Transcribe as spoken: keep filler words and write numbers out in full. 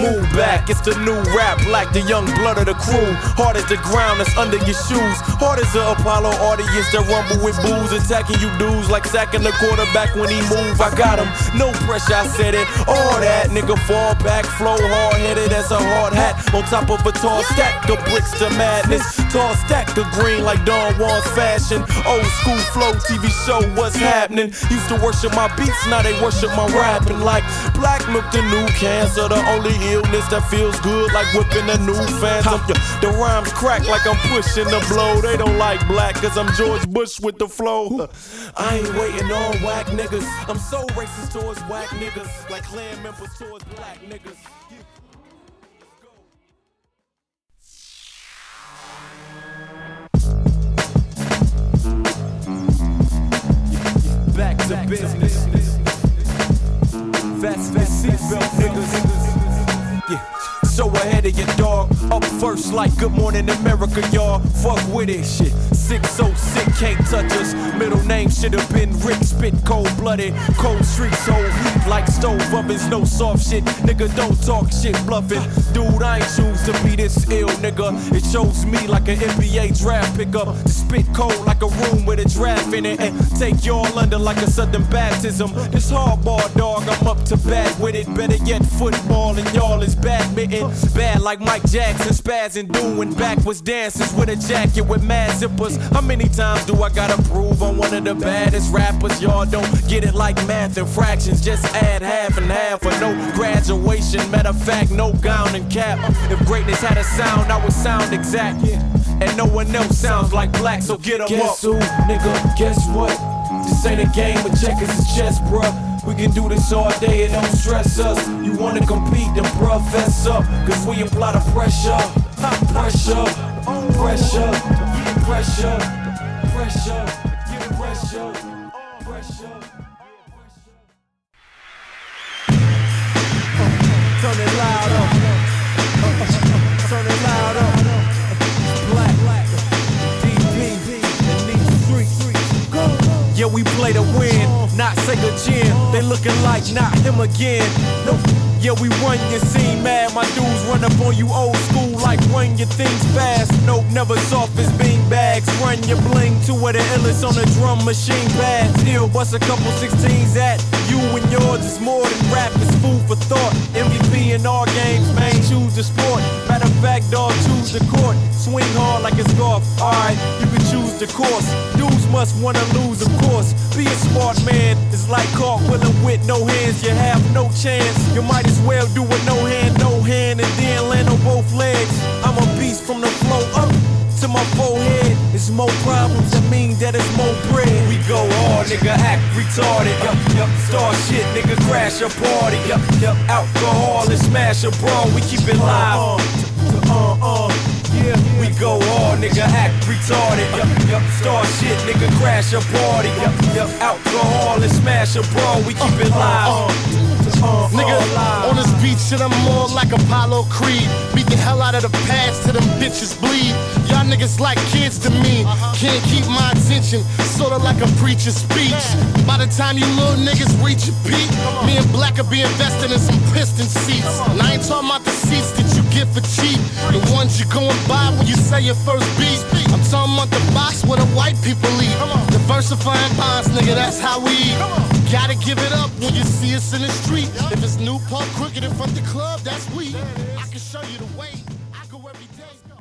Move back, it's the new rap, like the young blood of the crew. Hard as the ground that's under your shoes. Hard as the Apollo audience that rumble with booze. Attacking you dudes like sacking the quarterback when he move. I got him, no pressure, I said it. All that, nigga fall back, flow hard-headed as a hard hat. On top of a tall stack of bricks to madness. Tall stack of green like Don Juan's fashion. Old school flow, T V show, what's happening? Used to worship my beats, now they worship my rapping. Like black milk, the new cancer. The only illness that feels good like whipping a new phantom. The rhymes crack like I'm pushing the blow. They don't like black cause I'm George Bush with the flow. I ain't waiting on whack niggas. I'm so racist towards whack niggas. Like clan members towards black niggas. Back to business. That's the seatbelt niggas. Yeah. So ahead of your dog, up first like Good Morning America, y'all. Fuck with it, shit. Sick, so sick, can't touch us. Middle name should've been Rick, spit cold-blooded. Cold streets, hold heat like stove ovens. No soft shit, nigga, don't talk shit, bluffing. Dude, I ain't choose to be this ill, nigga. It shows me like an N B A draft pickup. To spit cold like a room with a draft in it. And take y'all under like a sudden baptism. This hardball, dog, I'm up to bat with it. Better yet, football, and y'all is badminton. Bad like Mike Jackson, spazzing, doing backwards dances with a jacket with mad zippers. How many times do I gotta prove I'm one of the baddest rappers? Y'all don't get it like math and fractions. Just add half and half for no graduation. Matter of fact, no gown and cap. If greatness had a sound, I would sound exact. And no one else sounds like black, so get 'em up. Guess who, nigga, guess what? This ain't a game of checkers, it's chess, bruh. We can do this all day, it don't stress us. You wanna compete, then profess up. Cause we apply the pressure. Pressure, pressure, pressure, pressure, pressure, pressure. Turn it loud up. Turn it loud up. Black, D P, and these streets. Yeah, we play to win, not Sega Jim. They looking like not him again. Nope. Yeah, we run your scene mad. My dudes run up on you old school like run your things fast. Nope, never soft as bean bags. Run your bling to where the illest on the drum machine pad. Still bust a couple sixteens at you and yours is more than rap. It's food for thought. M V P in all games, man, choose the sport. Matter of fact, dog, choose the court. Swing hard like it's golf. Alright, you can choose the course. Dudes must wanna lose, of course. Be a smart man. It's like cartwheeling with no hands. You have no chance. You might as well do it no hand, no hand, and then land on both legs. I'm a beast from the flow up to my forehead. It's more problems that mean that it's more bread. We go hard, nigga, act retarded. Yup, yup, start shit, nigga, crash a party. Yup, yup, alcohol and smash a brawl. We keep it live. Uh, uh, uh, yeah. We go hard, nigga, act retarded. Yup, yup, start shit, nigga, crash a party. Yup, yup, alcohol and smash a brawl. We keep it live. Uh, Nigga, on this beat shit, I'm more like Apollo Creed. Beat the hell out of the past till them bitches bleed. Y'all niggas like kids to me. Can't keep my attention, sorta like a preacher's speech. By the time you little niggas reach your peak, me and Black will be invested in some piston seats. And I ain't talking about the seats that you get for cheap, the ones you going by when you say your first beat. I'm talking about the box where the white people eat. Diversifying bonds, nigga, that's how we eat. Gotta give it up when you see us in the street. If it's Newport Cricket in front of the club, that's we. I can show you the way. I go every day.